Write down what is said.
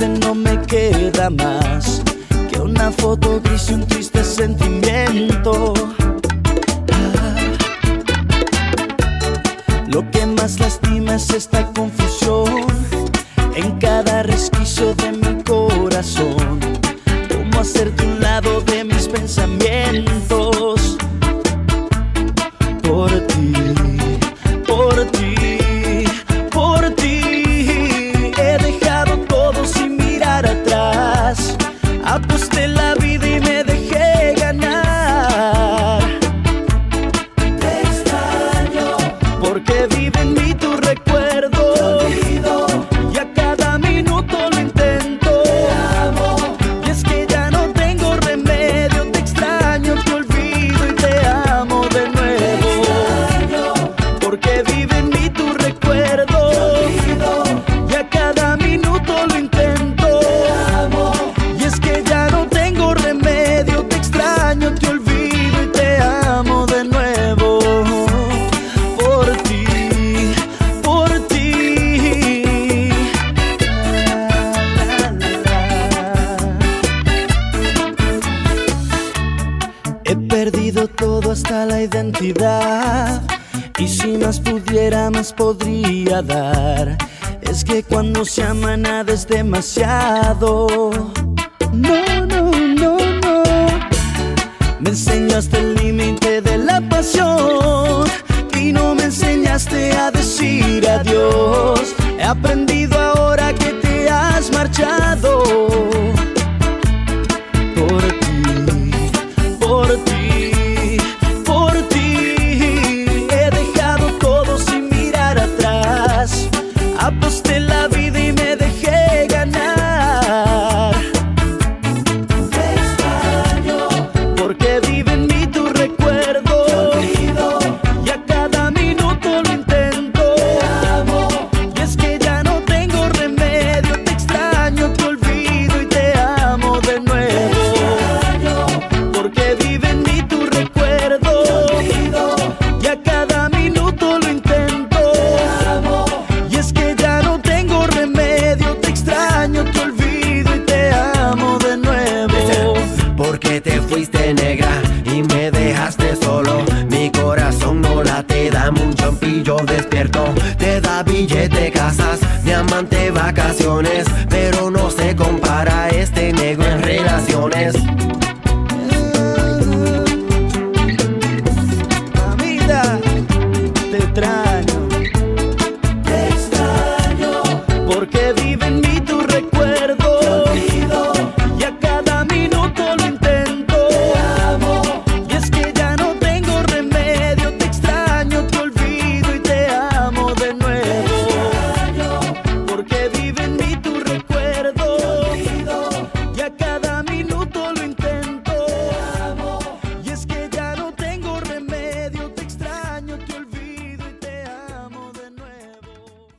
no me queda más que una foto gris y un triste sentimiento. Lo que más lastima es esta confusión en cada resquicio de mi corazón. Cómo hacerte un lado de mis pensamientos. Por ti, por ti, por ti. He dejado todo sin mirar atrás. Aposté la vida y me dejé ganar. Te extraño porque vive en mí tu recuerdo. Te olvido y a cada minuto lo intento. Te amo y es que ya no tengo remedio. Te extraño, te olvido y te amo de nuevo. Te extraño porque vive en mí tu recuerdo. Te olvido y a cada minuto lo intento. Te amo y es que ya no tengo remedio. Te extraño, te olvido y te amo de nuevo. Por ti, por ti. He perdido todo hasta la identidad. Y si más pudiera, más podría dar. Es que cuando se ama nada es demasiado. No, no, no, no. Me enseñaste el límite de la pasión y no me enseñaste a decir adiós. He aprendido ahora que te has marchado. Por ti, por ti, por ti. He dejado todo sin mirar atrás. Aposté la vida y me dejé ganar. Te extraño porque vive en mí tu recuerdo. Te olvido y a cada minuto lo intento. Te amo y es que ya no tengo remedio. Te extraño, te olvido y te amo de nuevo. Te extraño porque vive en mí tu recuerdo. Te olvido y a cada minuto lo intento. Te amo y es que ya no tengo remedio. Te extraño, te olvido y te amo de nuevo. Porque te fuiste negra y me dejaste solo. Mi corazón no late, dame un champillo despierto. Te da billete, casas, diamante, vacaciones, pero no